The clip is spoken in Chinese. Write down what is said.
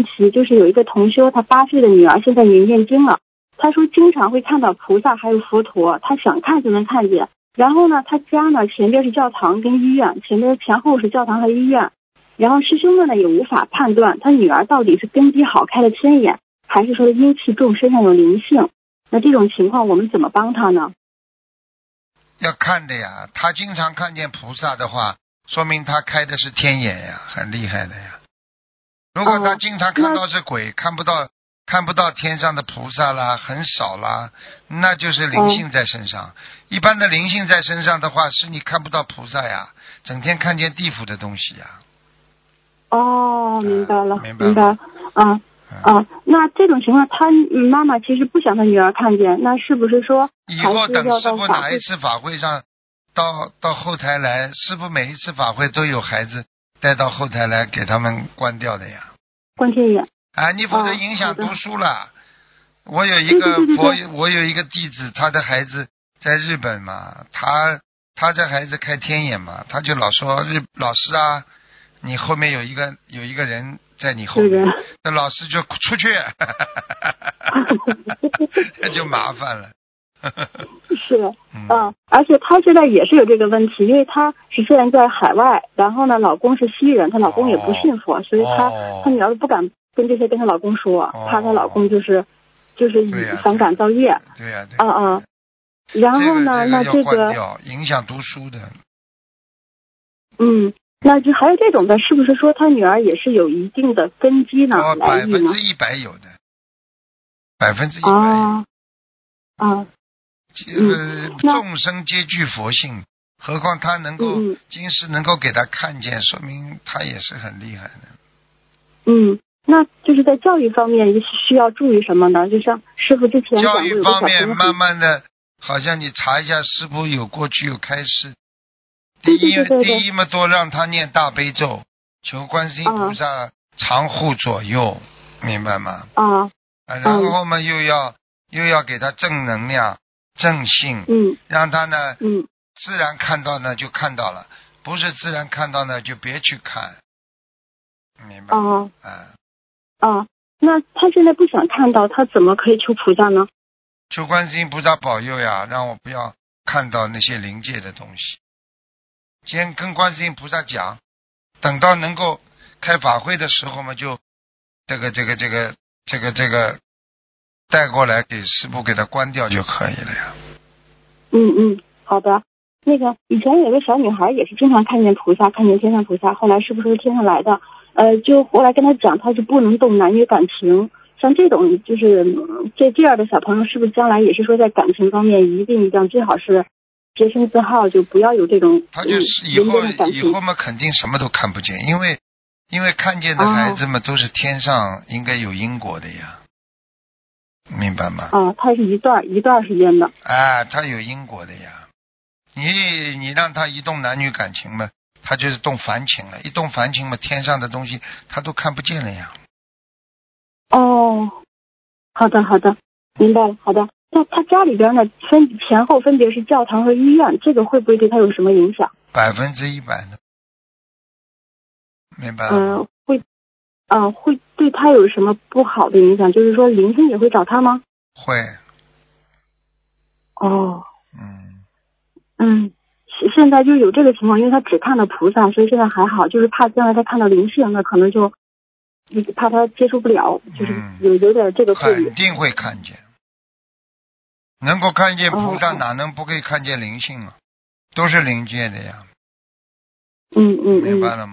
题，就是有一个同修，他8岁的女儿现在也念经了，他说经常会看到菩萨还有佛陀，他想看就能看见。然后呢，他家呢前边是教堂跟医院，前后是教堂和医院。然后师兄们呢也无法判断他女儿到底是根基好开了天眼，还是说阴气重身上有灵性。那这种情况我们怎么帮他呢？ 要看的呀，他经常看见菩萨的话，说明他开的是天眼呀，很厉害的呀。如果他经常看到是鬼，看不到天上的菩萨啦，很少啦，那就是灵性在身上。一般的灵性在身上的话，是你看不到菩萨呀，整天看见地府的东西呀。 哦，明白了， 明白。 那这种情况，他妈妈其实不想他女儿看见，那是不是说以后等师傅哪一次法会上到后台来，师傅每一次法会都有孩子带到后台来给他们关掉的呀。 关天眼。 你否则影响读书了。我有一个弟子，他的孩子在日本嘛，他这孩子开天眼嘛，他就老说老师啊，你后面有一个人在你后面，那老师就出去，那就麻烦了。 是，而且她现在也是有这个问题，因为她是虽然在海外，然后呢，老公是西人，她老公也不信佛，所以她女儿不敢跟她老公说，怕她老公就是反感造业。 对呀。 然后呢，那这个影响读书的。 那就还有这种的，是不是说他女儿也是有一定的根基呢？来历呢 ？100%有的，100%有。众生皆具佛性，何况他能够今世能够给他看见，说明他也是很厉害的。 那就是在教育方面需要注意什么呢？就像师父之前讲过， 教育方面慢慢的，好像你查一下师父有过去有开示。第一嘛，多让他念大悲咒，求观世音菩萨常护左右，明白吗？然后嘛，又要给他正能量、正性，让他呢，自然看到呢就看到了，不是自然看到呢就别去看，明白吗？ 那他现在不想看到，他怎么可以求菩萨呢？ 求观世音菩萨保佑呀，让我不要看到那些灵界的东西。先跟观世音菩萨讲，等到能够开法会的时候嘛，就这个带过来给师父给他关掉就可以了呀。 好的。那个以前有个小女孩也是经常看见菩萨，看见天上菩萨，后来是不是天上来的？就后来跟他讲，他是不能动男女感情。像这种就是这样的小朋友，是不是将来也是说在感情方面一定最好是洁身自好，就不要有这种他就是以后嘛肯定什么都看不见，因为看见的孩子们都是天上应该有因果的呀，明白吗？ 他是一段时间的。 他有因果的呀。你让他一动男女感情嘛，他就是动凡情了，一动凡情嘛，天上的东西他都看不见了呀。 好的，明白了。好的。那他家里边呢，前后分别是教堂和医院，这个会不会对他有什么影响 ？100%的，明白了吗？ 会对他有什么不好的影响？就是说灵性也会找他吗？ 会。 现在就有这个情况，因为他只看到菩萨，所以现在还好，就是怕将来他看到灵性，那可能就怕他接受不了，就是有点这个顾虑。 肯定会看见。能够看见菩萨，哪能不可以看见灵性啊？都是灵界的呀。明白了吗？